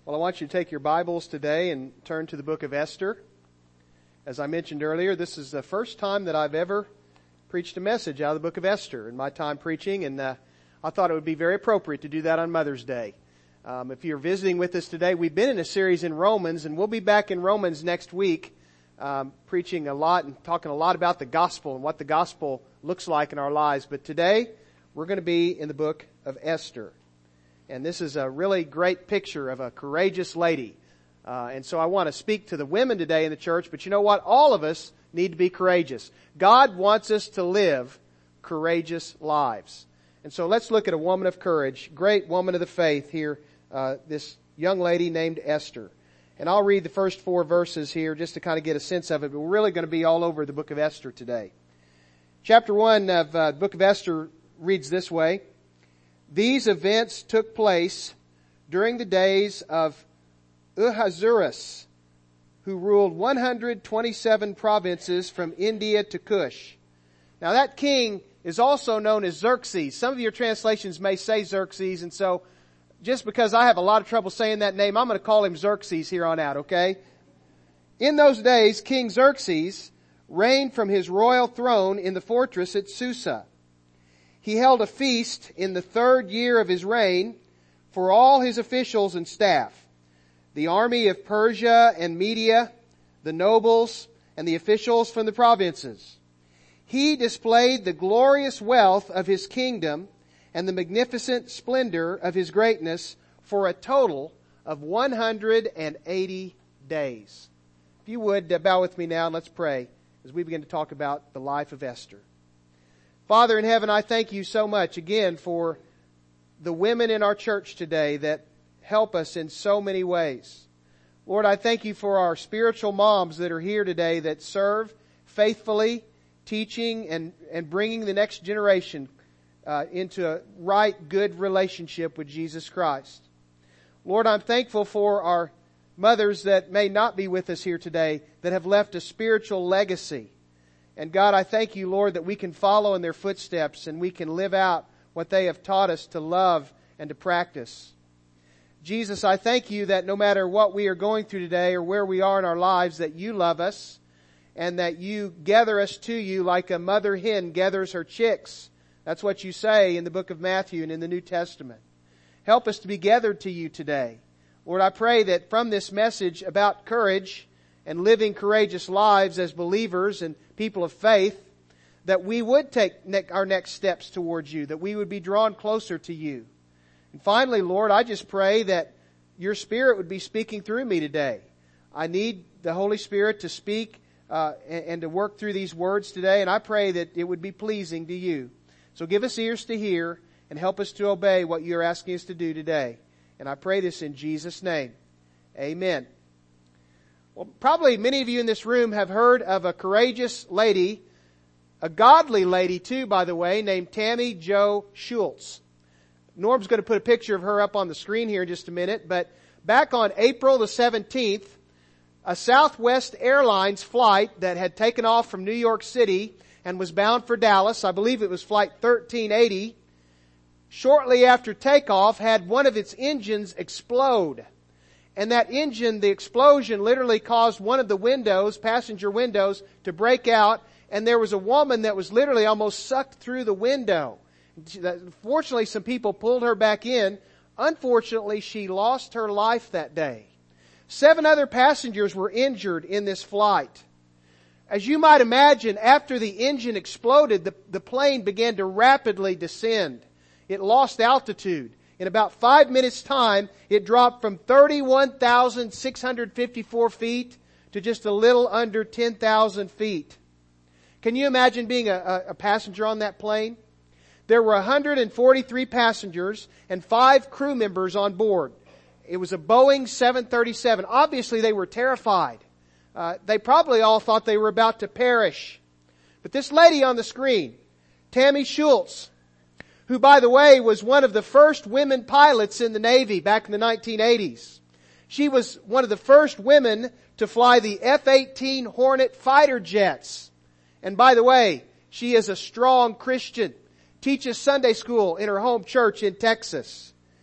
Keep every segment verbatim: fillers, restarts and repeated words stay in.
Well, I want you to take your Bibles today and turn to the book of Esther. As I mentioned earlier, this is the first time that I've ever preached a message out of the book of Esther in my time preaching, and uh, I thought it would be very appropriate to do that on Mother's Day. Um, if you're visiting with us today, we've been in a series in Romans, and we'll be back in Romans next week, um, preaching a lot and talking a lot about the gospel and what the gospel looks like in our lives. But today, we're going to be in the book of Esther. And this is a really great picture of a courageous lady. Uh, and so I want to speak to the women today in the church, but you know what? All of us need to be courageous. God wants us to live courageous lives. And so let's look at a woman of courage, great woman of the faith here, uh, this young lady named Esther. And I'll read the first four verses here just to kind of get a sense of it, but we're really going to be all over the book of Esther today. Chapter one of uh, the book of Esther reads this way. These events took place during the days of Ahasuerus, who ruled one hundred twenty-seven provinces from India to Cush. Now that king is also known as Xerxes. Some of your translations may say Xerxes, and so just because I have a lot of trouble saying that name, I'm going to call him Xerxes here on out, okay? In those days, King Xerxes reigned from his royal throne in the fortress at Susa. He held a feast in the third year of his reign for all his officials and staff, the army of Persia and Media, the nobles, and the officials from the provinces. He displayed the glorious wealth of his kingdom and the magnificent splendor of his greatness for a total of one hundred eighty days. If you would, uh, bow with me now and let's pray as we begin to talk about the life of Esther. Father in heaven, I thank you so much again for the women in our church today that help us in so many ways. Lord, I thank you for our spiritual moms that are here today that serve faithfully, teaching and, and bringing the next generation uh, into a right, good relationship with Jesus Christ. Lord, I'm thankful for our mothers that may not be with us here today that have left a spiritual legacy. And God, I thank you, Lord, that we can follow in their footsteps and we can live out what they have taught us to love and to practice. Jesus, I thank you that no matter what we are going through today or where we are in our lives, that you love us and that you gather us to you like a mother hen gathers her chicks. That's what you say in the book of Matthew and in the New Testament. Help us to be gathered to you today. Lord, I pray that from this message about courage and living courageous lives as believers and people of faith, that we would take ne- our next steps towards you, that we would be drawn closer to you. And finally, Lord, I just pray that your Spirit would be speaking through me today. I need the Holy Spirit to speak uh, and, and to work through these words today, and I pray that it would be pleasing to you. So give us ears to hear and help us to obey what you're asking us to do today. And I pray this in Jesus' name. Amen. Well, probably many of you in this room have heard of a courageous lady, a godly lady too, by the way, named Tammy Jo Shults. Norm's going to put a picture of her up on the screen here in just a minute, but back on April the seventeenth, a Southwest Airlines flight that had taken off from New York City and was bound for Dallas, I believe it was flight thirteen eighty, shortly after takeoff had one of its engines explode. And that engine, the explosion literally caused one of the windows, passenger windows, to break out. And there was a woman that was literally almost sucked through the window. Fortunately, some people pulled her back in. Unfortunately, she lost her life that day. Seven other passengers were injured in this flight. As you might imagine, after the engine exploded, the, the plane began to rapidly descend. It lost altitude. In about five minutes' time, it dropped from thirty-one thousand six hundred fifty-four feet to just a little under ten thousand feet. Can you imagine being a, a passenger on that plane? There were one hundred forty-three passengers and five crew members on board. It was a Boeing seven thirty-seven. Obviously, they were terrified. Uh, they probably all thought they were about to perish. But this lady on the screen, Tammy Shults, who, by the way, was one of the first women pilots in the Navy back in the nineteen eighties. She was one of the first women to fly the F eighteen Hornet fighter jets. And by the way, she is a strong Christian, teaches Sunday school in her home church in Texas.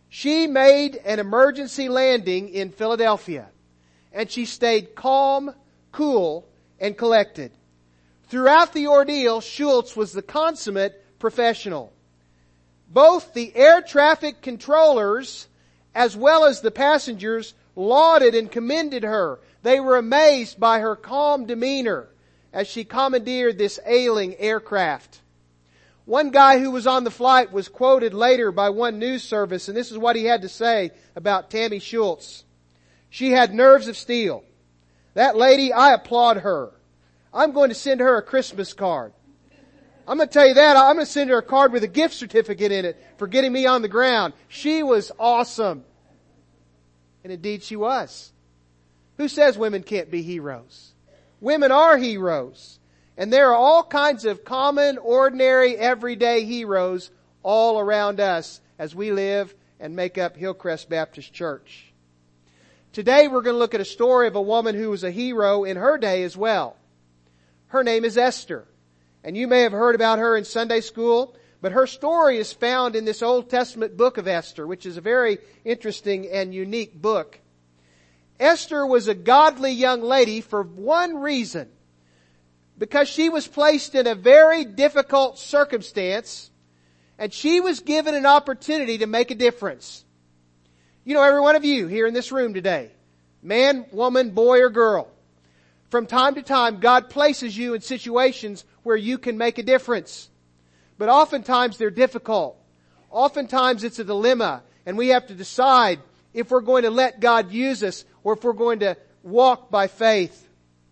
She made an emergency landing in Philadelphia, and she stayed calm, cool, and collected. Throughout the ordeal, Schultz was the consummate professional. Both the air traffic controllers as well as the passengers lauded and commended her. They were amazed by her calm demeanor as she commandeered this ailing aircraft. One guy who was on the flight was quoted later by one news service, and this is what he had to say about Tammy Schultz. She had nerves of steel. That lady, I applaud her. I'm going to send her a Christmas card. I'm going to tell you that. I'm going to send her a card with a gift certificate in it for getting me on the ground. She was awesome. And indeed she was. Who says women can't be heroes? Women are heroes. And there are all kinds of common, ordinary, everyday heroes all around us as we live and make up Hillcrest Baptist Church. Today we're going to look at a story of a woman who was a hero in her day as well. Her name is Esther. And you may have heard about her in Sunday school, but her story is found in this Old Testament book of Esther, which is a very interesting and unique book. Esther was a godly young lady for one reason. Because she was placed in a very difficult circumstance, and she was given an opportunity to make a difference. You know, every one of you here in this room today, man, woman, boy, or girl, from time to time, God places you in situations where you can make a difference. But oftentimes they're difficult. Oftentimes it's a dilemma, and we have to decide if we're going to let God use us or if we're going to walk by faith.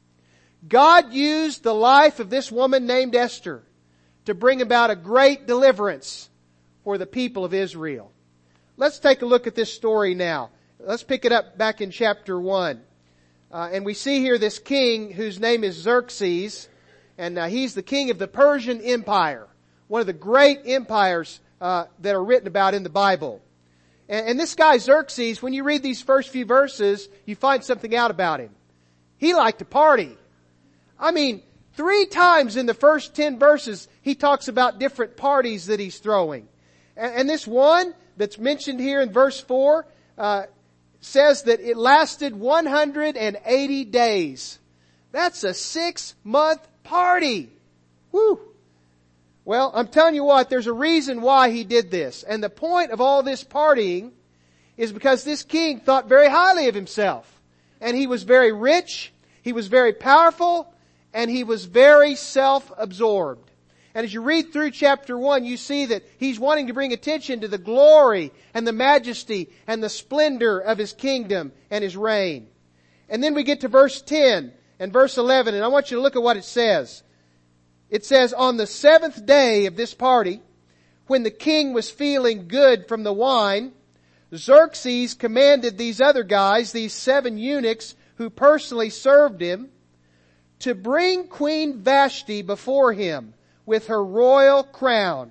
God used the life of this woman named Esther to bring about a great deliverance for the people of Israel. Let's take a look at this story now. Let's pick it up back in chapter one. Uh, and we see here this king whose name is Xerxes, and uh, he's the king of the Persian Empire, one of the great empires uh, that are written about in the Bible. And, and this guy Xerxes, when you read these first few verses, you find something out about him. He liked to party. I mean, three times in the first ten verses, he talks about different parties that he's throwing. And, and this one that's mentioned here in verse four, uh, says that it lasted one hundred eighty days. That's a six month party. Woo! Well, I'm telling you what, there's a reason why he did this. And the point of all this partying is because this king thought very highly of himself. And he was very rich, he was very powerful, and he was very self-absorbed. And as you read through chapter one, you see that he's wanting to bring attention to the glory and the majesty and the splendor of his kingdom and his reign. And then we get to verse ten and verse eleven, and I want you to look at what it says. It says, on the seventh day of this party, when the king was feeling good from the wine, Xerxes commanded these other guys, these seven eunuchs who personally served him, to bring Queen Vashti before him with her royal crown.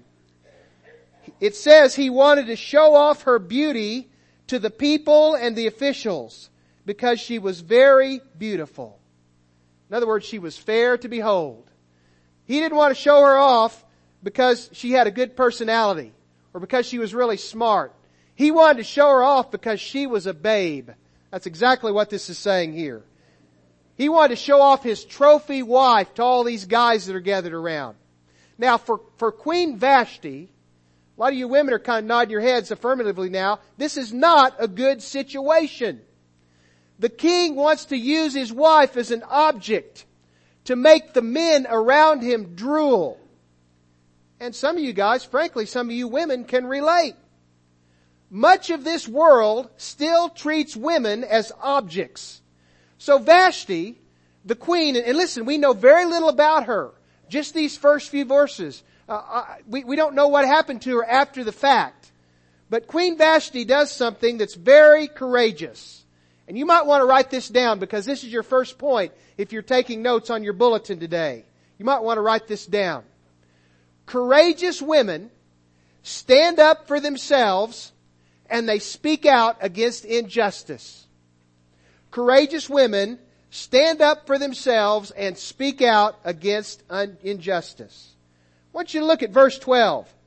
It says he wanted to show off her beauty to the people and the officials because she was very beautiful. In other words, she was fair to behold. He didn't want to show her off because she had a good personality or because she was really smart. He wanted to show her off because she was a babe. That's exactly what this is saying here. He wanted to show off his trophy wife to all these guys that are gathered around. Now, for, for Queen Vashti, a lot of you women are kind of nodding your heads affirmatively now. This is not a good situation. The king wants to use his wife as an object to make the men around him drool. And some of you guys, frankly, some of you women can relate. Much of this world still treats women as objects. So Vashti, the queen, and listen, we know very little about her. Just these first few verses. Uh, I, we, we don't know what happened to her after the fact. But Queen Vashti does something that's very courageous. And you might want to write this down because this is your first point if you're taking notes on your bulletin today. You might want to write this down. Courageous women stand up for themselves and they speak out against injustice. Courageous women stand up for themselves and speak out against un- injustice. I want you to look at verse twelve.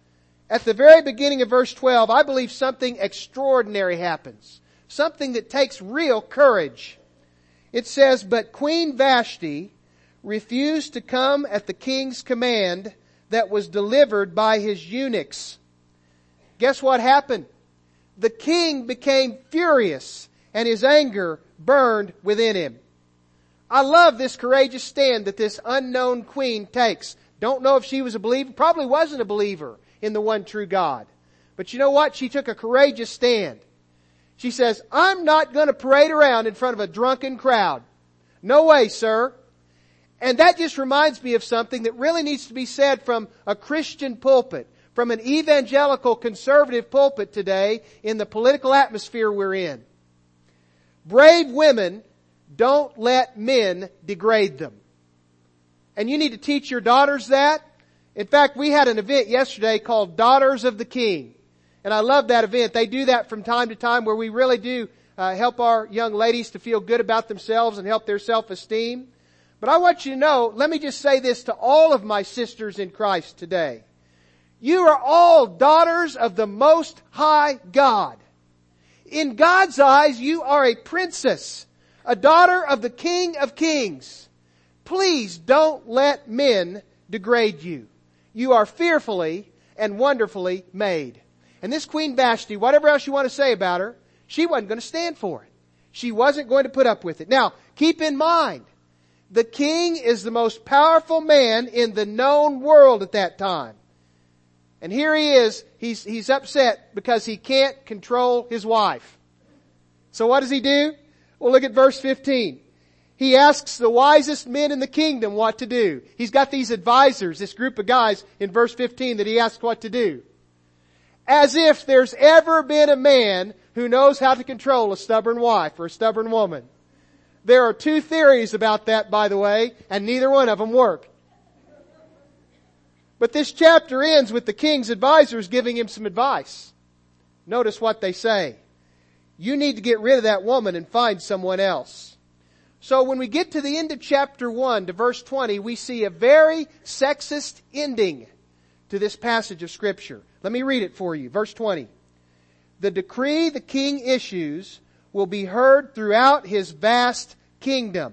at the very beginning of verse twelve, I believe something extraordinary happens. Something that takes real courage. It says, "But Queen Vashti refused to come at the king's command that was delivered by his eunuchs." Guess what happened? The king became furious and his anger burned within him. I love this courageous stand that this unknown queen takes. Don't know if she was a believer. Probably wasn't a believer in the one true God. But you know what? She took a courageous stand. She says, "I'm not going to parade around in front of a drunken crowd. No way, sir." And that just reminds me of something that really needs to be said from a Christian pulpit, from an evangelical conservative pulpit today in the political atmosphere we're in. Brave women don't let men degrade them. And you need to teach your daughters that. In fact, we had an event yesterday called Daughters of the King. And I love that event. They do that from time to time where we really do uh, help our young ladies to feel good about themselves and help their self-esteem. But I want you to know, let me just say this to all of my sisters in Christ today. You are all daughters of the Most High God. In God's eyes, you are a princess, a daughter of the King of Kings. Please don't let men degrade you. You are fearfully and wonderfully made. And this Queen Vashti, whatever else you want to say about her, she wasn't going to stand for it. She wasn't going to put up with it. Now, keep in mind, the king is the most powerful man in the known world at that time. And here he is, he's, he's upset because he can't control his wife. So what does he do? Well, look at verse fifteen. He asks the wisest men in the kingdom what to do. He's got these advisors, this group of guys in verse fifteen that he asks what to do. As if there's ever been a man who knows how to control a stubborn wife or a stubborn woman. There are two theories about that, by the way, and neither one of them work. But this chapter ends with the king's advisors giving him some advice. Notice what they say. You need to get rid of that woman and find someone else. So when we get to the end of chapter one to verse twenty, we see a very sexist ending to this passage of Scripture. Let me read it for you. Verse twenty. The decree the king issues will be heard throughout his vast kingdom.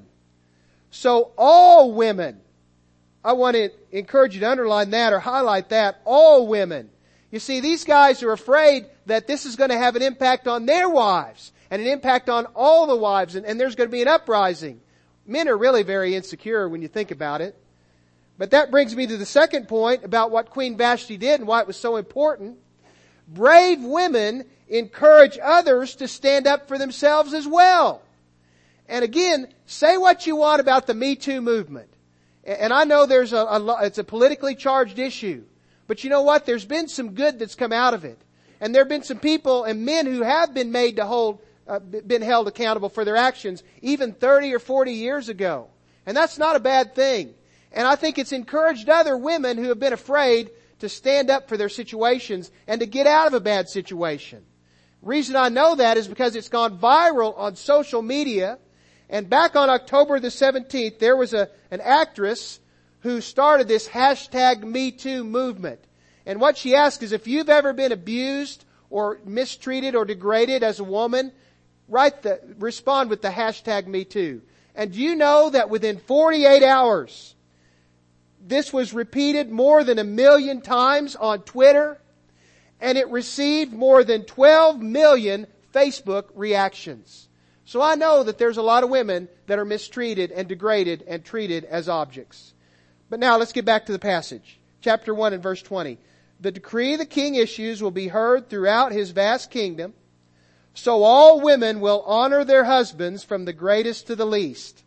So all women, I want to encourage you to underline that or highlight that, all women. You see, these guys are afraid that this is going to have an impact on their wives and an impact on all the wives, and, and there's going to be an uprising. Men are really very insecure when you think about it. But that brings me to the second point about what Queen Vashti did and why it was so important. Brave women encourage others to stand up for themselves as well. And again, say what you want about the Me Too movement. And I know there's a, a it's a politically charged issue. But you know what? There's been some good that's come out of it. And there have been some people and men who have been made to hold, uh, been held accountable for their actions even thirty or forty years ago. And that's not a bad thing. And I think it's encouraged other women who have been afraid to stand up for their situations and to get out of a bad situation. The reason I know that is because it's gone viral on social media. And back on October the seventeenth, there was a, an actress who started this hashtag Me Too movement. And what she asked is, if you've ever been abused or mistreated or degraded as a woman, write the, respond with the hashtag Me Too. And do you know that within forty-eight hours, this was repeated more than a million times on Twitter, and it received more than twelve million Facebook reactions. So I know that there's a lot of women that are mistreated and degraded and treated as objects. But now let's get back to the passage. Chapter one and verse twenty. The decree the king issues will be heard throughout his vast kingdom, so all women will honor their husbands from the greatest to the least.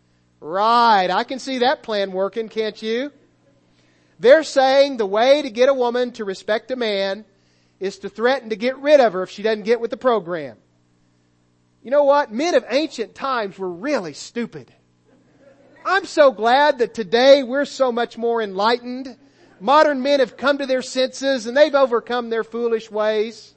Right, I can see that plan working, can't you? They're saying the way to get a woman to respect a man is to threaten to get rid of her if she doesn't get with the program. You know what? Men of ancient times were really stupid. I'm so glad that today we're so much more enlightened. Modern men have come to their senses and they've overcome their foolish ways.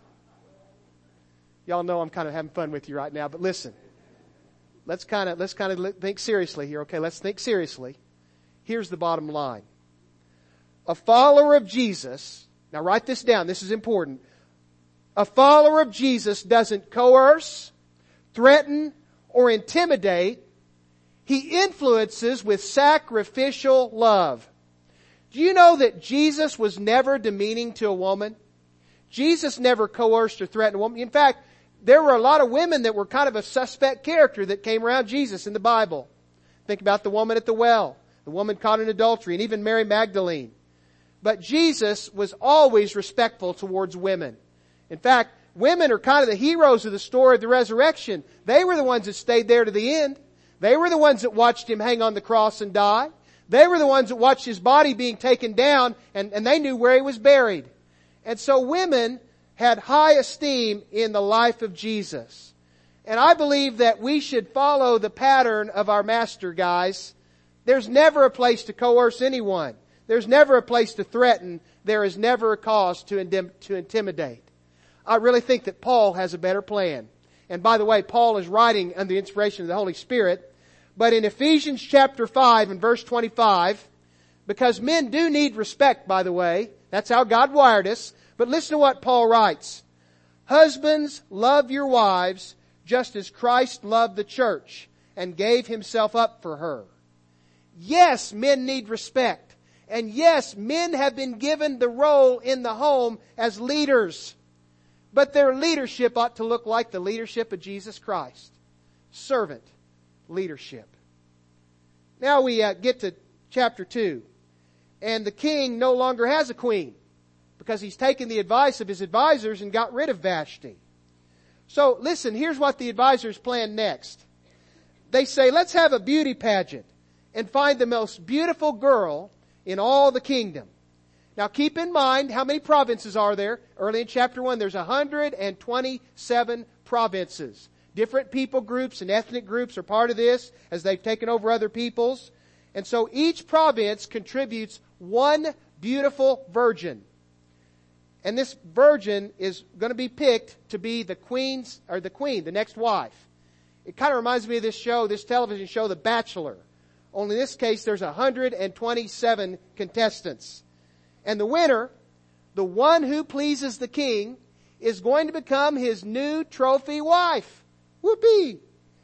Y'all know I'm kind of having fun with you right now, but listen. Let's kind of, let's kind of think seriously here, okay? Let's think seriously. Here's the bottom line. A follower of Jesus Now write this down. This is important. A follower of Jesus doesn't coerce, threaten, or intimidate. He influences with sacrificial love. Do you know that Jesus was never demeaning to a woman? Jesus never coerced or threatened a woman. In fact, there were a lot of women that were kind of a suspect character that came around Jesus in the Bible. Think about the woman at the well, the woman caught in adultery, and even Mary Magdalene. But Jesus was always respectful towards women. In fact, women are kind of the heroes of the story of the resurrection. They were the ones that stayed there to the end. They were the ones that watched Him hang on the cross and die. They were the ones that watched His body being taken down, and, and they knew where He was buried. And so women had high esteem in the life of Jesus. And I believe that we should follow the pattern of our Master, guys. There's never a place to coerce anyone. There's never a place to threaten. There is never a cause to indim- to intimidate. I really think that Paul has a better plan. And by the way, Paul is writing under the inspiration of the Holy Spirit. But in Ephesians chapter five and verse twenty-five, because men do need respect, by the way. That's how God wired us. But listen to what Paul writes. Husbands, love your wives just as Christ loved the church and gave Himself up for her. Yes, men need respect. And yes, men have been given the role in the home as leaders. But their leadership ought to look like the leadership of Jesus Christ. Servant leadership. Now we uh, get to chapter two. And the king no longer has a queen, because he's taken the advice of his advisors and got rid of Vashti. So listen, here's what the advisors plan next. They say, let's have a beauty pageant and find the most beautiful girl in all the kingdom. Now keep in mind, how many provinces are there? Early in chapter one, there's one hundred twenty-seven provinces. Different people groups and ethnic groups are part of this as they've taken over other peoples. And so each province contributes one beautiful virgin. And this virgin is going to be picked to be the queen's, or the queen, the next wife. It kind of reminds me of this show, this television show, The Bachelor. Only in this case, there's one hundred twenty-seven contestants. And the winner, the one who pleases the king, is going to become his new trophy wife. Whoopee!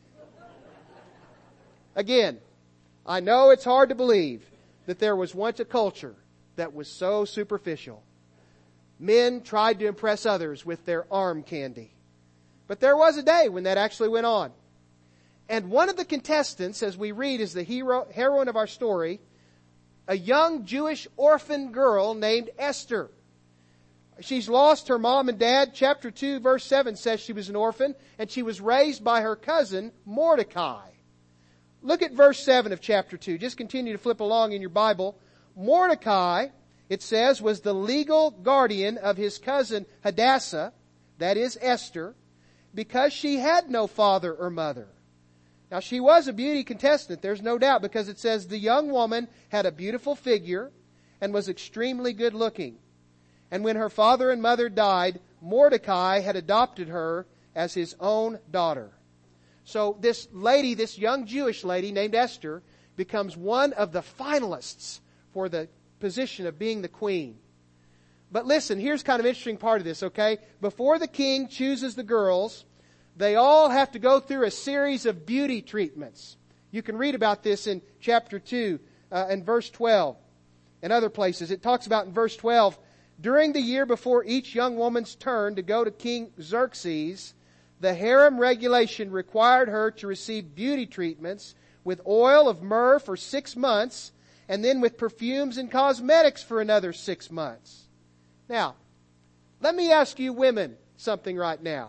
Again, I know it's hard to believe that there was once a culture that was so superficial. Men tried to impress others with their arm candy. But there was a day when that actually went on. And one of the contestants, as we read, is the hero, heroine of our story, a young Jewish orphan girl named Esther. She's lost her mom and dad. Chapter two, verse seven says she was an orphan, and she was raised by her cousin, Mordecai. Look at verse seven of chapter two. Just continue to flip along in your Bible. Mordecai, it says, was the legal guardian of his cousin Hadassah, that is Esther, because she had no father or mother. Now she was a beauty contestant, there's no doubt, because it says the young woman had a beautiful figure and was extremely good looking. And when her father and mother died, Mordecai had adopted her as his own daughter. So this lady, this young Jewish lady named Esther, becomes one of the finalists for the position of being the queen. But listen, here's kind of an interesting part of this, okay? Before the king chooses the girls, they all have to go through a series of beauty treatments. You can read about this in chapter two uh, and verse twelve and other places. It talks about in verse twelve, during the year before each young woman's turn to go to King Xerxes, the harem regulation required her to receive beauty treatments with oil of myrrh for six months and then with perfumes and cosmetics for another six months. Now, let me ask you women something right now.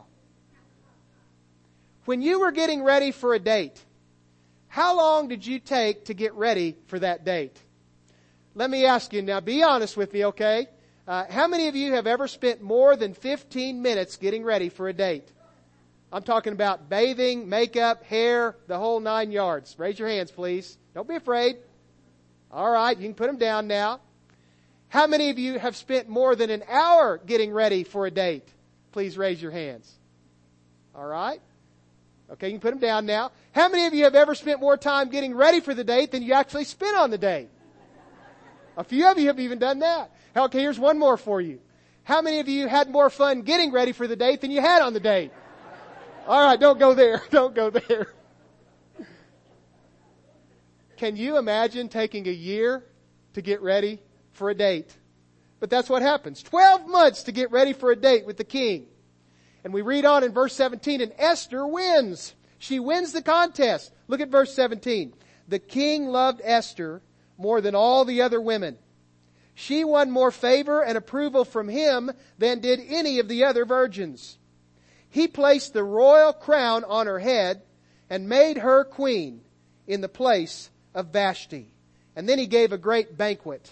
When you were getting ready for a date, how long did you take to get ready for that date? Let me ask you now, be honest with me, okay? Uh, how many of you have ever spent more than fifteen minutes getting ready for a date? I'm talking about bathing, makeup, hair, the whole nine yards. Raise your hands, please. Don't be afraid. All right, you can put them down now. How many of you have spent more than an hour getting ready for a date? Please raise your hands. All right. Okay, you can put them down now. How many of you have ever spent more time getting ready for the date than you actually spent on the date? A few of you have even done that. Okay, here's one more for you. How many of you had more fun getting ready for the date than you had on the date? All right, don't go there. Don't go there. Can you imagine taking a year to get ready for a date? But that's what happens. Twelve months to get ready for a date with the king. And we read on in verse seventeen, and Esther wins. She wins the contest. Look at verse seventeen. The king loved Esther more than all the other women. She won more favor and approval from him than did any of the other virgins. He placed the royal crown on her head and made her queen in the place of Vashti. And then he gave a great banquet.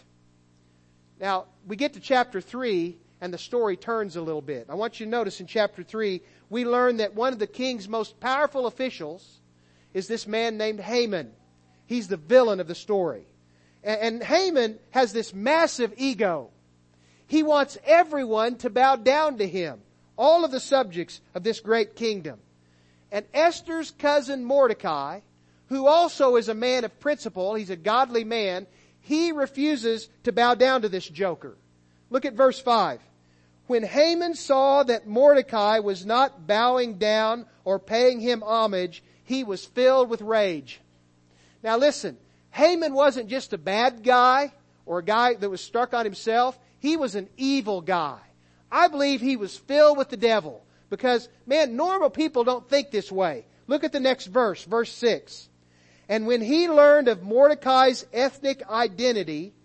Now, we get to chapter three and the story turns a little bit. I want you to notice in chapter three, we learn that one of the king's most powerful officials is this man named Haman. He's the villain of the story. And Haman has this massive ego. He wants everyone to bow down to him. All of the subjects of this great kingdom. And Esther's cousin Mordecai, who also is a man of principle, he's a godly man, he refuses to bow down to this joker. Look at verse five. When Haman saw that Mordecai was not bowing down or paying him homage, he was filled with rage. Now listen, Haman wasn't just a bad guy or a guy that was struck on himself. He was an evil guy. I believe he was filled with the devil because, man, normal people don't think this way. Look at the next verse, verse six. And when he learned of Mordecai's ethnic identity,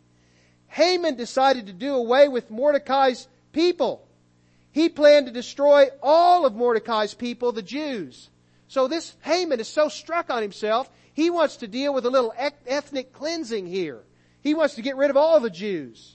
Haman decided to do away with Mordecai's people. He planned to destroy all of Mordecai's people, the Jews. So this Haman is so struck on himself, he wants to deal with a little ethnic cleansing here. He wants to get rid of all the Jews.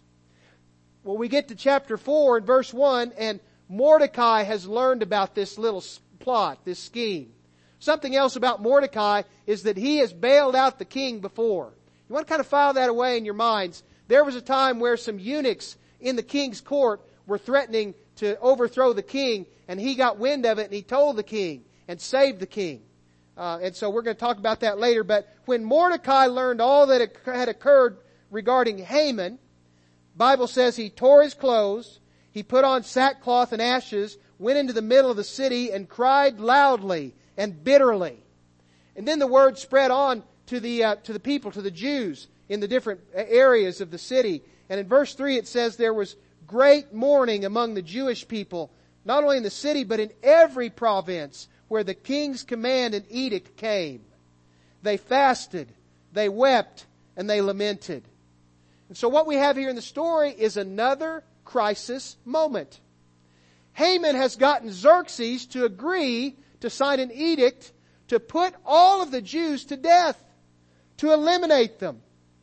Well, we get to chapter four and verse one, and Mordecai has learned about this little plot, this scheme. Something else about Mordecai is that he has bailed out the king before. You want to kind of file that away in your minds. There was a time where some eunuchs in the king's court were threatening to overthrow the king, and he got wind of it and he told the king and saved the king. Uh, and so we're going to talk about that later. But when Mordecai learned all that had occurred regarding Haman, Bible says he tore his clothes, he put on sackcloth and ashes, went into the middle of the city and cried loudly and bitterly. And then the word spread on to the uh, to the people, to the Jews in the different areas of the city. And in verse three it says there was great mourning among the Jewish people, not only in the city but in every province where the king's command and edict came. They fasted, they wept, and they lamented. And so what we have here in the story is another crisis moment. Haman has gotten Xerxes to agree to sign an edict to put all of the Jews to death, to eliminate them.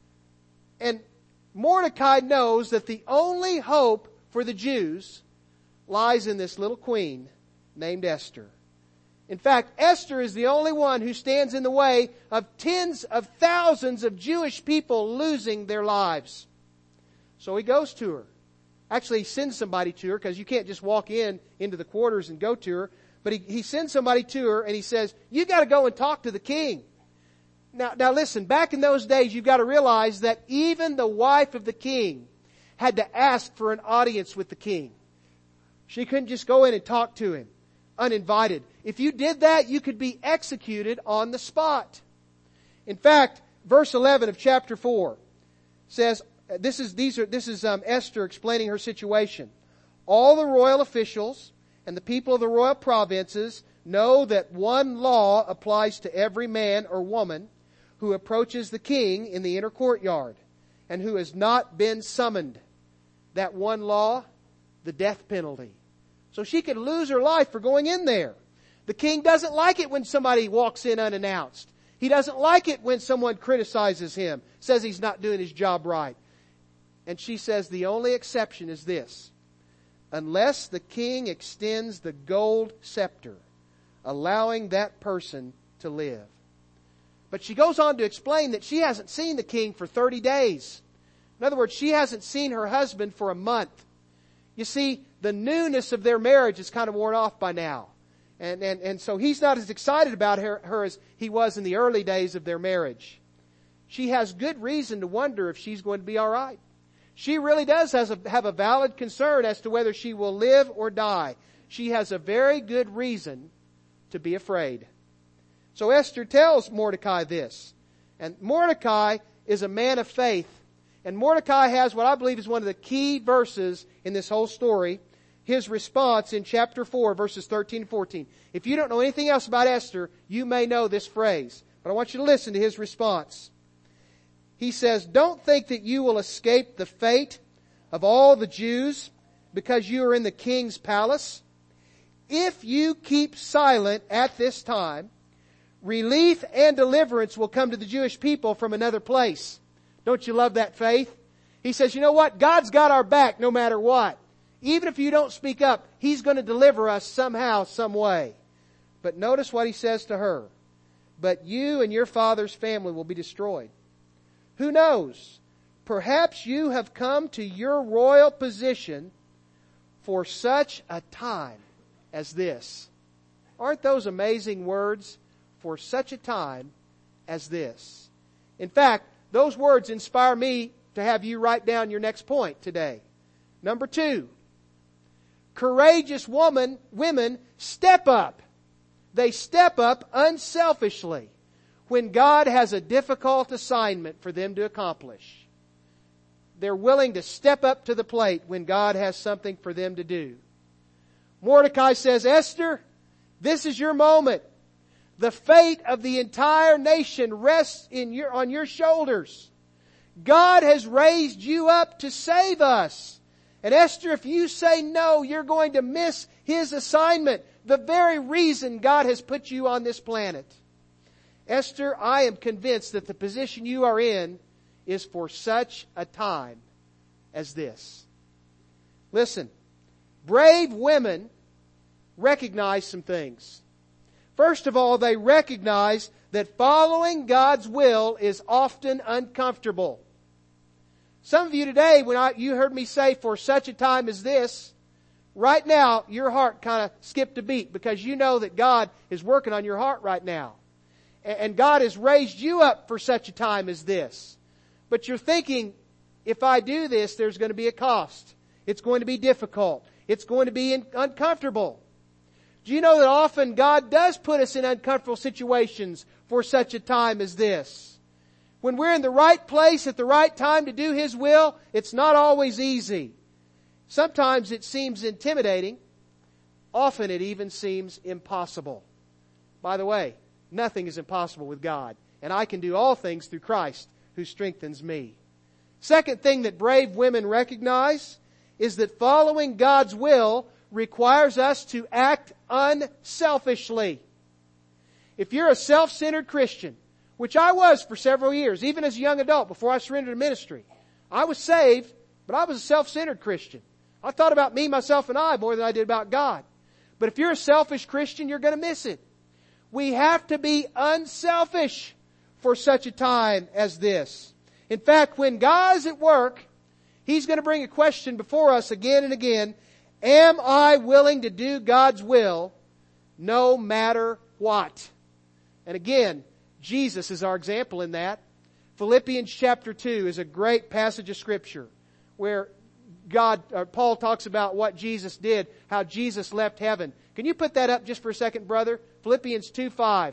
And Mordecai knows that the only hope for the Jews lies in this little queen named Esther. In fact, Esther is the only one who stands in the way of tens of thousands of Jewish people losing their lives. So he goes to her. Actually, he sends somebody to her because you can't just walk in into the quarters and go to her. But he, he sends somebody to her and he says, you got to go and talk to the king. Now, now listen, back in those days, you've got to realize that even the wife of the king had to ask for an audience with the king. She couldn't just go in and talk to him uninvited. If you did that, you could be executed on the spot. In fact, verse eleven of chapter four says, this is, these are, this is um, Esther explaining her situation. All the royal officials and the people of the royal provinces know that one law applies to every man or woman who approaches the king in the inner courtyard and who has not been summoned. That one law, the death penalty. So she could lose her life for going in there. The king doesn't like it when somebody walks in unannounced. He doesn't like it when someone criticizes him, says he's not doing his job right. And she says the only exception is this. Unless the king extends the gold scepter, allowing that person to live. But she goes on to explain that she hasn't seen the king for thirty days. In other words, she hasn't seen her husband for a month. You see, the newness of their marriage is kind of worn off by now. And, and, and so he's not as excited about her, her as he was in the early days of their marriage. She has good reason to wonder if she's going to be all right. She really does has a, have a valid concern as to whether she will live or die. She has a very good reason to be afraid. So Esther tells Mordecai this. And Mordecai is a man of faith. And Mordecai has what I believe is one of the key verses in this whole story. His response in chapter four, verses thirteen and fourteen. If you don't know anything else about Esther, you may know this phrase. But I want you to listen to his response. He says, don't think that you will escape the fate of all the Jews because you are in the king's palace. If you keep silent at this time, relief and deliverance will come to the Jewish people from another place. Don't you love that faith? He says, you know what? God's got our back no matter what. Even if you don't speak up, He's going to deliver us somehow, some way. But notice what He says to her. But you and your father's family will be destroyed. Who knows? Perhaps you have come to your royal position for such a time as this. Aren't those amazing words? For such a time as this. In fact, those words inspire me to have you write down your next point today. Number two, courageous woman, women step up. They step up unselfishly when God has a difficult assignment for them to accomplish. They're willing to step up to the plate when God has something for them to do. Mordecai says, Esther, this is your moment. The fate of the entire nation rests in your, on your shoulders. God has raised you up to save us. And Esther, if you say no, you're going to miss His assignment. The very reason God has put you on this planet. Esther, I am convinced that the position you are in is for such a time as this. Listen, brave women recognize some things. First of all, they recognize that following God's will is often uncomfortable. Some of you today, when I, you heard me say for such a time as this, right now your heart kind of skipped a beat because you know that God is working on your heart right now. And God has raised you up for such a time as this. But you're thinking, if I do this, there's going to be a cost. It's going to be difficult. It's going to be uncomfortable. Do you know that often God does put us in uncomfortable situations for such a time as this? When we're in the right place at the right time to do His will, it's not always easy. Sometimes it seems intimidating. Often it even seems impossible. By the way, nothing is impossible with God. And I can do all things through Christ who strengthens me. Second thing that brave women recognize is that following God's will requires us to act unselfishly. If you're a self-centered Christian, which I was for several years, even as a young adult before I surrendered to ministry, I was saved, but I was a self-centered Christian. I thought about me, myself, and I more than I did about God. But if you're a selfish Christian, you're going to miss it. We have to be unselfish for such a time as this. In fact, when God is at work, He's going to bring a question before us again and again. Am I willing to do God's will no matter what? And again, Jesus is our example in that. Philippians chapter two is a great passage of Scripture where God, or Paul talks about what Jesus did, how Jesus left heaven. Can you put that up just for a second, brother? Philippians two five.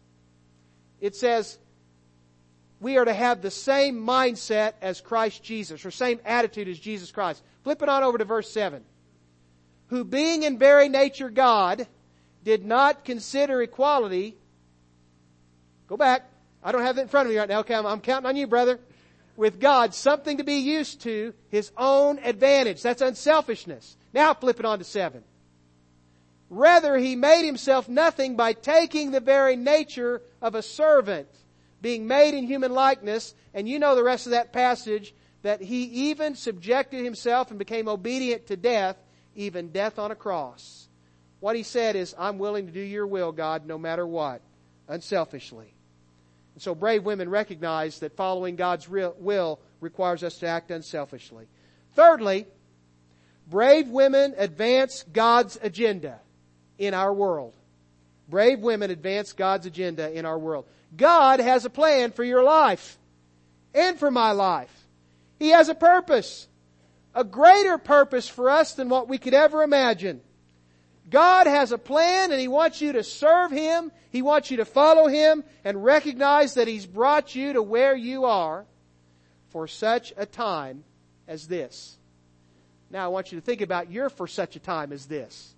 It says, we are to have the same mindset as Christ Jesus, or same attitude as Jesus Christ. Flip it on over to verse seven. Who being in very nature God, did not consider equality. Go back. I don't have it in front of me right now. Okay, I'm, I'm counting on you, brother. With God, something to be used to, His own advantage. That's unselfishness. Now flip it on to seven. Rather, He made Himself nothing by taking the very nature of a servant, being made in human likeness. And you know the rest of that passage, that He even subjected Himself and became obedient to death, even death on a cross. What He said is, I'm willing to do your will, God, no matter what, unselfishly. And so brave women recognize that following God's will requires us to act unselfishly. Thirdly, brave women advance God's agenda in our world. Brave women advance God's agenda in our world. God has a plan for your life and for my life. He has a purpose. A greater purpose for us than what we could ever imagine. God has a plan and He wants you to serve Him. He wants you to follow Him and recognize that He's brought you to where you are for such a time as this. Now I want you to think about your for such a time as this.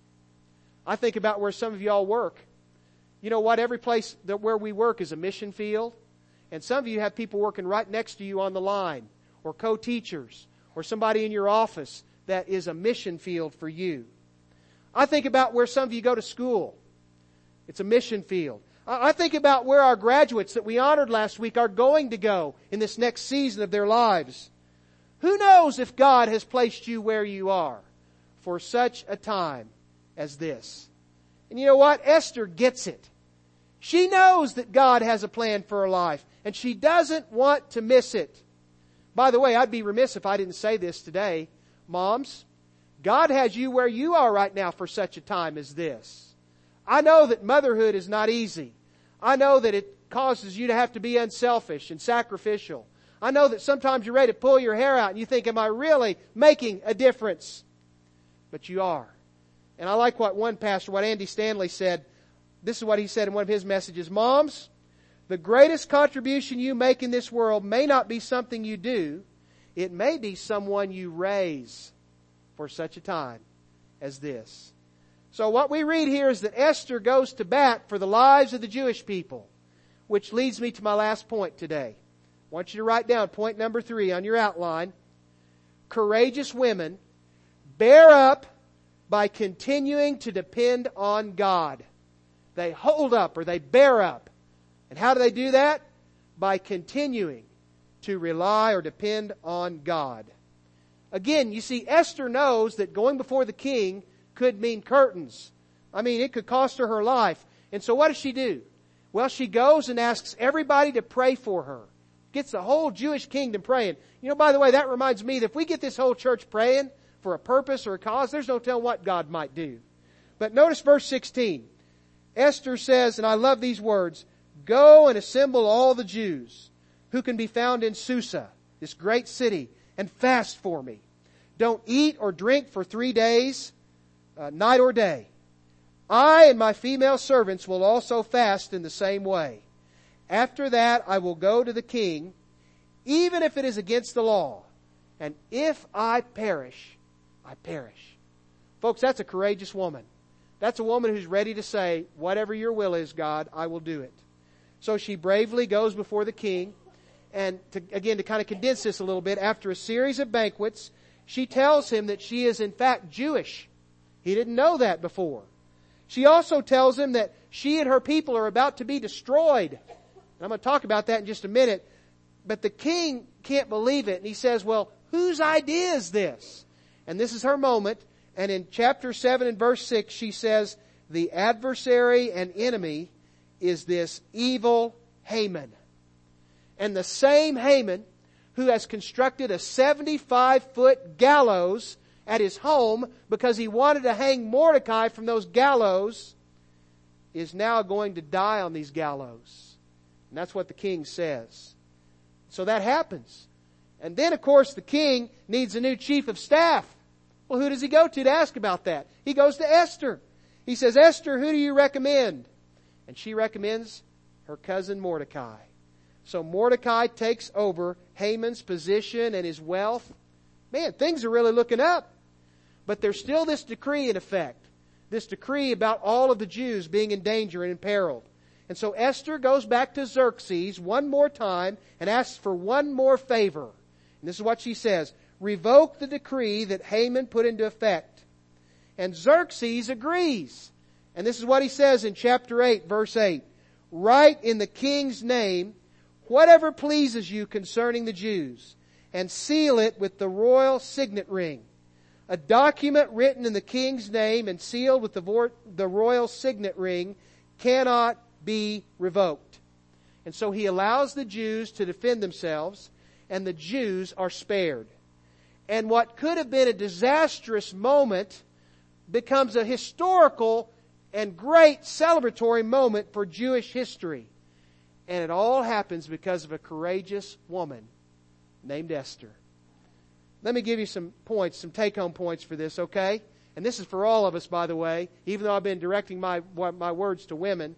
I think about where some of y'all work. You know what? Every place that where we work is a mission field. And some of you have people working right next to you on the line, or co-teachers, or somebody in your office that is a mission field for you. I think about where some of you go to school. It's a mission field. I think about where our graduates that we honored last week are going to go in this next season of their lives. Who knows if God has placed you where you are for such a time as this? And you know what? Esther gets it. She knows that God has a plan for her life, and she doesn't want to miss it. By the way, I'd be remiss if I didn't say this today. Moms, God has you where you are right now for such a time as this. I know that motherhood is not easy. I know that it causes you to have to be unselfish and sacrificial. I know that sometimes you're ready to pull your hair out and you think, am I really making a difference? But you are. And I like what one pastor, what Andy Stanley said. This is what he said in one of his messages. Moms, the greatest contribution you make in this world may not be something you do. It may be someone you raise for such a time as this. So what we read here is that Esther goes to bat for the lives of the Jewish people, which leads me to my last point today. I want you to write down point number three on your outline. Courageous women bear up by continuing to depend on God. They hold up or they bear up. And how do they do that? By continuing to rely or depend on God. Again, you see, Esther knows that going before the king could mean curtains. I mean, it could cost her her life. And so what does she do? Well, she goes and asks everybody to pray for her. Gets the whole Jewish kingdom praying. You know, by the way, that reminds me that if we get this whole church praying for a purpose or a cause, there's no telling what God might do. But notice verse sixteen. Esther says, and I love these words, go and assemble all the Jews who can be found in Susa, this great city, and fast for me. Don't eat or drink for three days, uh, night or day. I and my female servants will also fast in the same way. After that, I will go to the king, even if it is against the law. And if I perish, I perish. Folks, that's a courageous woman. That's a woman who's ready to say, whatever your will is, God, I will do it. So she bravely goes before the king. And to, again, to kind of condense this a little bit, after a series of banquets, she tells him that she is in fact Jewish. He didn't know that before. She also tells him that she and her people are about to be destroyed. And I'm going to talk about that in just a minute. But the king can't believe it. And he says, well, whose idea is this? And this is her moment. And in chapter seven and verse six, she says, the adversary and enemy is this evil Haman. And the same Haman who has constructed a seventy-five foot gallows at his home because he wanted to hang Mordecai from those gallows is now going to die on these gallows. And that's what the king says. So that happens. And then, of course, the king needs a new chief of staff. Well, who does he go to to ask about that? He goes to Esther. He says, Esther, who do you recommend? And she recommends her cousin Mordecai. So Mordecai takes over Haman's position and his wealth. Man, things are really looking up. But there's still this decree in effect. This decree about all of the Jews being in danger and imperiled. And so Esther goes back to Xerxes one more time and asks for one more favor. And this is what she says. Revoke the decree that Haman put into effect. And Xerxes agrees. And this is what he says in chapter eight, verse eight. Write in the king's name whatever pleases you concerning the Jews, and seal it with the royal signet ring. A document written in the king's name and sealed with the, vo- the royal signet ring cannot be revoked. And so he allows the Jews to defend themselves, and the Jews are spared. And what could have been a disastrous moment becomes a historical and great celebratory moment for Jewish history. And it all happens because of a courageous woman named Esther. let me give you some points, some take-home points for this, okay? And this is for all of us, by the way, even though I've been directing my, my words to women.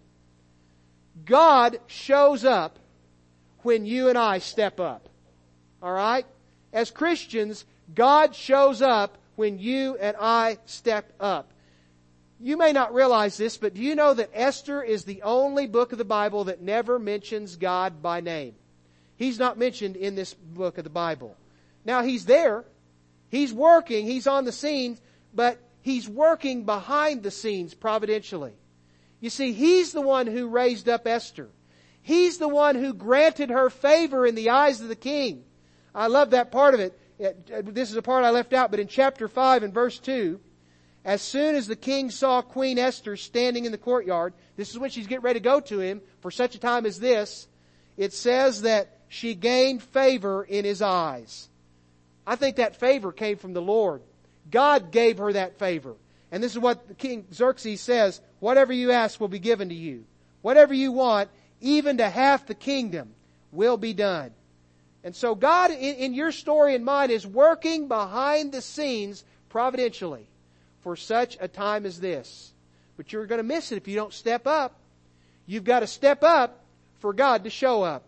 God shows up when you and I step up. All right? As Christians, God shows up when you and I step up. You may not realize this, but do you know that Esther is the only book of the Bible that never mentions God by name? He's not mentioned in this book of the Bible. Now, He's there. He's working. He's on the scene, but He's working behind the scenes providentially. You see, He's the one who raised up Esther. He's the one who granted her favor in the eyes of the king. I love that part of it. This is a part I left out, but in chapter five and verse two, as soon as the king saw Queen Esther standing in the courtyard, this is when she's getting ready to go to him for such a time as this, it says that she gained favor in his eyes. I think that favor came from the Lord. God gave her that favor. And this is what the King Xerxes says, whatever you ask will be given to you. Whatever you want, even to half the kingdom, will be done. And so God, in, in your story and mine, is working behind the scenes providentially for such a time as this. But you're going to miss it if you don't step up. You've got to step up for God to show up.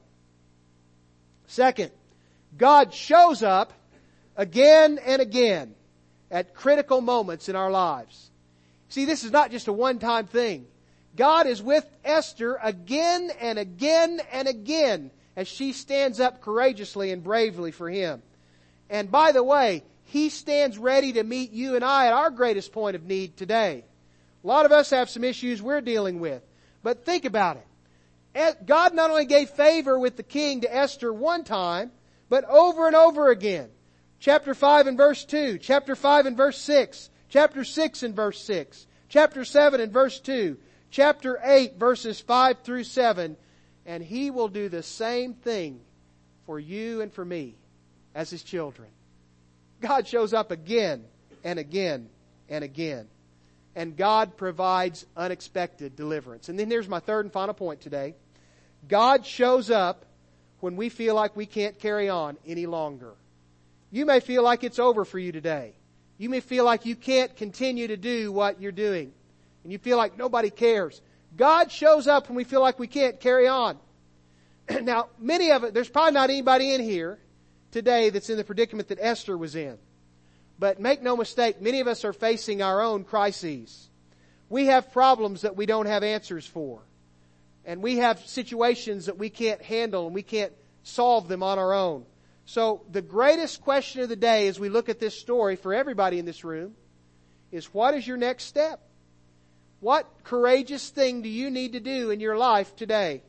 Second, God shows up again and again at critical moments in our lives. See, this is not just a one-time thing. God is with Esther again and again and again as she stands up courageously and bravely for Him. And by the way, He stands ready to meet you and I at our greatest point of need today. A lot of us have some issues we're dealing with. But think about it. God not only gave favor with the king to Esther one time, but over and over again. Chapter five and verse two, chapter five and verse six, chapter six and verse six, chapter seven and verse two, chapter eight verses five through seven. And He will do the same thing for you and for me as His children. God shows up again and again and again. And God provides unexpected deliverance. And then here's my third and final point today. God shows up when we feel like we can't carry on any longer. You may feel like it's over for you today. You may feel like you can't continue to do what you're doing. And you feel like nobody cares. God shows up when we feel like we can't carry on. Now, many of it, there's probably not anybody in here today that's in the predicament that Esther was in. But make no mistake, many of us are facing our own crises. We have problems that we don't have answers for. And we have situations that we can't handle and we can't solve them on our own. So the greatest question of the day as we look at this story for everybody in this room is, what is your next step? What courageous thing do you need to do in your life today?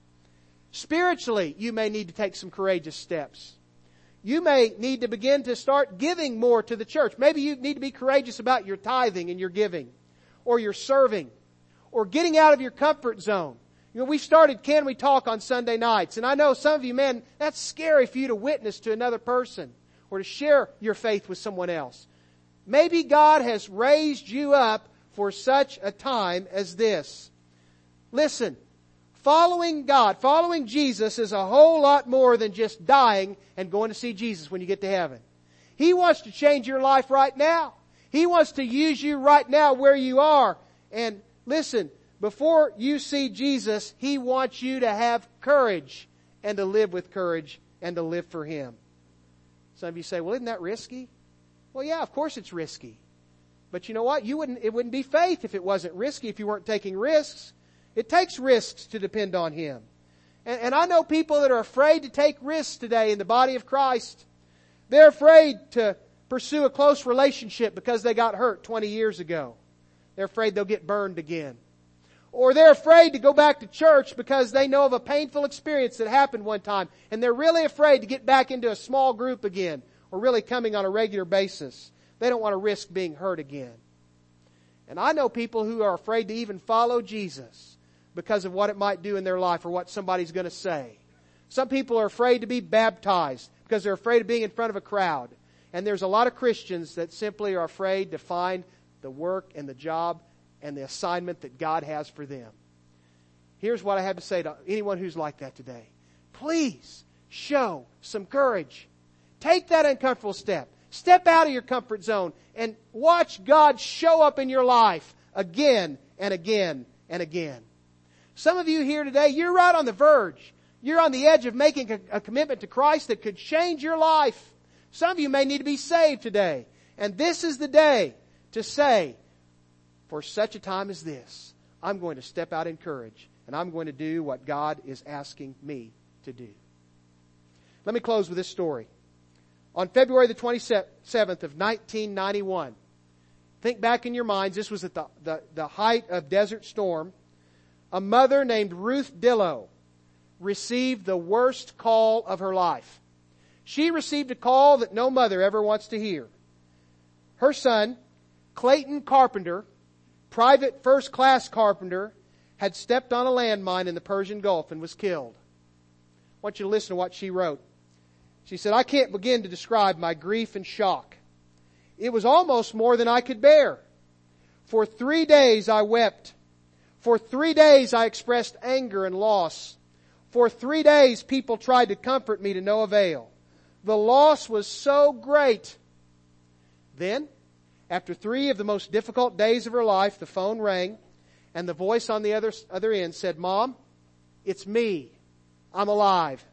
Spiritually, you may need to take some courageous steps. You may need to begin to start giving more to the church. Maybe you need to be courageous about your tithing and your giving, or your serving, or getting out of your comfort zone. You know, we started Can We Talk on Sunday nights, and I know some of you, man, that's scary for you to witness to another person or to share your faith with someone else. Maybe God has raised you up for such a time as this. Listen, following God, following Jesus is a whole lot more than just dying and going to see Jesus when you get to heaven. He wants to change your life right now. He wants to use you right now where you are. And listen, before you see Jesus, He wants you to have courage and to live with courage and to live for Him. Some of you say, well, isn't that risky? Well, yeah, of course it's risky. But you know what? You wouldn't, it wouldn't be faith if it wasn't risky, if you weren't taking risks. It takes risks to depend on Him. And, and I know people that are afraid to take risks today in the body of Christ. They're afraid to pursue a close relationship because they got hurt twenty years ago. They're afraid they'll get burned again. Or they're afraid to go back to church because they know of a painful experience that happened one time. And they're really afraid to get back into a small group again, or really coming on a regular basis. They don't want to risk being hurt again. And I know people who are afraid to even follow Jesus because of what it might do in their life or what somebody's going to say. Some people are afraid to be baptized because they're afraid of being in front of a crowd. And there's a lot of Christians that simply are afraid to find the work and the job and the assignment that God has for them. Here's what I have to say to anyone who's like that today. Please show some courage. Take that uncomfortable step. Step out of your comfort zone and watch God show up in your life again and again and again. Some of you here today, you're right on the verge. You're on the edge of making a, a commitment to Christ that could change your life. Some of you may need to be saved today. And this is the day to say, for such a time as this, I'm going to step out in courage and I'm going to do what God is asking me to do. Let me close with this story. On February the twenty-seventh of nineteen ninety-one, think back in your minds, this was at the, the, the height of Desert Storm. A mother named Ruth Dillow received the worst call of her life. She received a call that no mother ever wants to hear. Her son, Clayton Carpenter, private first-class carpenter, had stepped on a landmine in the Persian Gulf and was killed. I want you to listen to what she wrote. She said, I can't begin to describe my grief and shock. It was almost more than I could bear. For three days I wept. For three days I expressed anger and loss. For three days people tried to comfort me to no avail. The loss was so great. Then, after three of the most difficult days of her life, the phone rang and the voice on the other, other end said, Mom, it's me. I'm alive.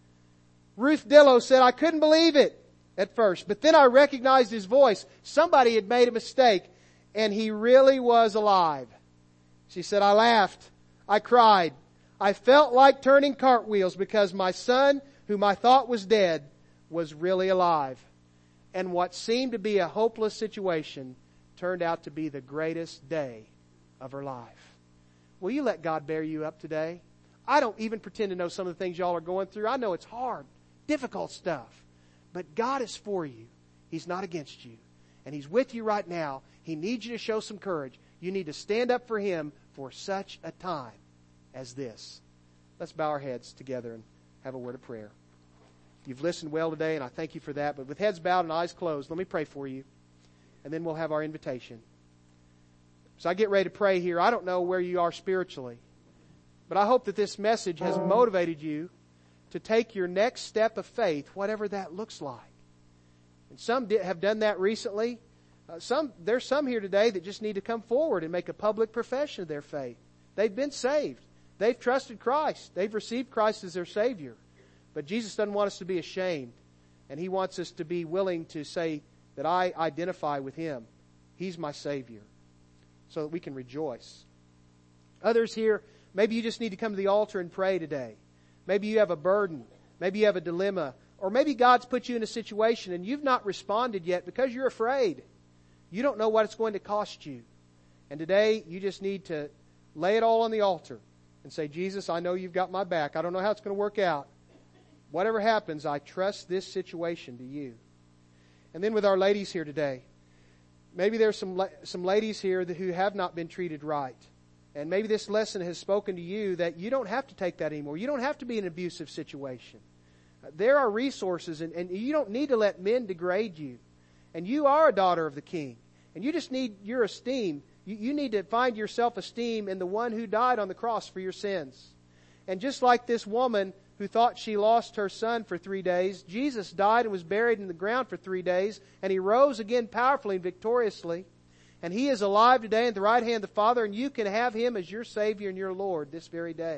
Ruth Dillow said, I couldn't believe it at first, but then I recognized his voice. Somebody had made a mistake, and he really was alive. She said, I laughed. I cried. I felt like turning cartwheels because my son, whom I thought was dead, was really alive. And what seemed to be a hopeless situation turned out to be the greatest day of her life. Will you let God bear you up today? I don't even pretend to know some of the things y'all are going through. I know it's hard. Difficult stuff. But God is for you. He's not against you. And He's with you right now. He needs you to show some courage. You need to stand up for Him for such a time as this. Let's bow our heads together and have a word of prayer. You've listened well today, and I thank you for that. But with heads bowed and eyes closed, let me pray for you. And then we'll have our invitation. So I get ready to pray here. I don't know where you are spiritually. But I hope that this message has motivated you to take your next step of faith, whatever that looks like. And some have done that recently. Uh, some there's some here today that just need to come forward and make a public profession of their faith. They've been saved. They've trusted Christ. They've received Christ as their Savior. But Jesus doesn't want us to be ashamed. And He wants us to be willing to say that I identify with Him. He's my Savior. So that we can rejoice. Others here, maybe you just need to come to the altar and pray today. Maybe you have a burden. Maybe you have a dilemma. Or maybe God's put you in a situation and you've not responded yet because you're afraid. You don't know what it's going to cost you. And today you just need to lay it all on the altar and say, Jesus, I know you've got my back. I don't know how it's going to work out. Whatever happens, I trust this situation to you. And then with our ladies here today, maybe there's some some ladies here that, who have not been treated right. And maybe this lesson has spoken to you that you don't have to take that anymore. You don't have to be in an abusive situation. There are resources, and, and you don't need to let men degrade you. And you are a daughter of the King. And you just need your esteem. You, you need to find your self-esteem in the one who died on the cross for your sins. And just like this woman who thought she lost her son for three days, Jesus died and was buried in the ground for three days, and He rose again powerfully and victoriously. And He is alive today at the right hand of the Father, and you can have Him as your Savior and your Lord this very day.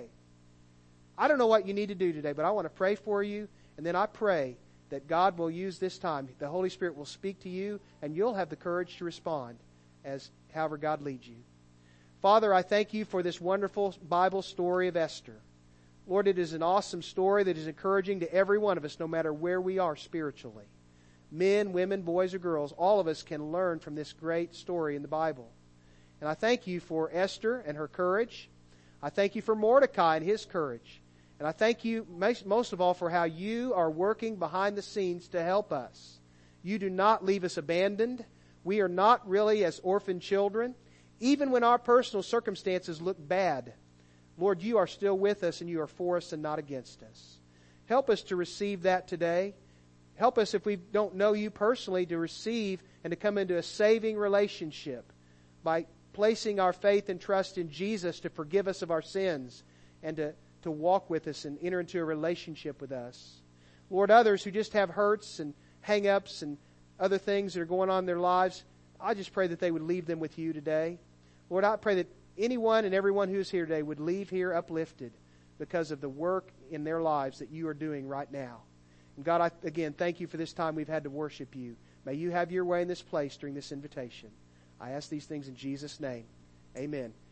I don't know what you need to do today, but I want to pray for you, and then I pray that God will use this time. The Holy Spirit will speak to you, and you'll have the courage to respond as however God leads you. Father, I thank you for this wonderful Bible story of Esther. Lord, it is an awesome story that is encouraging to every one of us, no matter where we are spiritually. Men, women, boys, or girls, all of us can learn from this great story in the Bible. And I thank you for Esther and her courage. I thank you for Mordecai and his courage. And I thank you most of all for how you are working behind the scenes to help us. You do not leave us abandoned. We are not really as orphan children. Even when our personal circumstances look bad, Lord, you are still with us and you are for us and not against us. Help us to receive that today. Help us, if we don't know you personally, to receive and to come into a saving relationship by placing our faith and trust in Jesus to forgive us of our sins and to, to walk with us and enter into a relationship with us. Lord, others who just have hurts and hang-ups and other things that are going on in their lives, I just pray that they would leave them with you today. Lord, I pray that anyone and everyone who is here today would leave here uplifted because of the work in their lives that you are doing right now. And God, I, again, thank you for this time we've had to worship you. May you have your way in this place during this invitation. I ask these things in Jesus' name. Amen.